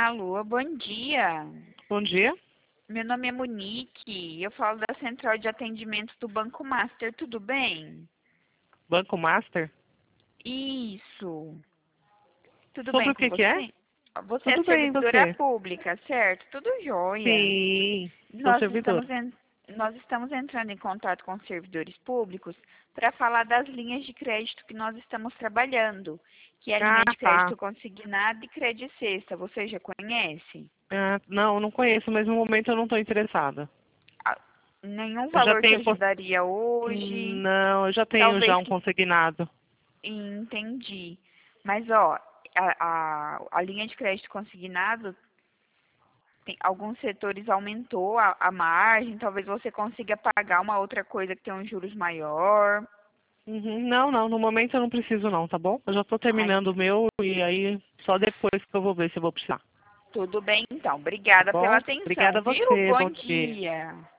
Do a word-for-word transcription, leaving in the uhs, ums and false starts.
Alô, bom dia. Bom dia. Meu nome é Monique, eu falo da Central de Atendimento do Banco Master, tudo bem? Banco Master? Isso. Tudo Sobre bem o com que que é? você? Você é Tudo bem, e servidora você? pública, certo? Tudo jóia. Sim, sou Nós servidor. estamos, en- Nós estamos entrando em contato com os servidores públicos para falar das linhas de crédito que nós estamos trabalhando, que é a linha Ah, de tá. crédito consignado e crédito sexta. Você já conhece? Ah, não, não conheço, mas no momento eu não estou interessada. Ah, nenhum Eu já valor te tenho... cons- ajudaria hoje. Não, eu já tenho Talvez já um que consignado. entendi. Mas ó, a, a, a linha de crédito consignado, tem, alguns setores aumentou a, a margem, talvez você consiga pagar uma outra coisa que tem um juros maior. Uhum, não, não, no momento eu não preciso não, tá bom? Eu já estou Ai, terminando o meu e aí só depois que eu vou ver se eu vou precisar. tudo bem então. Tá Obrigada pela bom? Obrigada atenção, a viu? você, Bom bom dia. dia.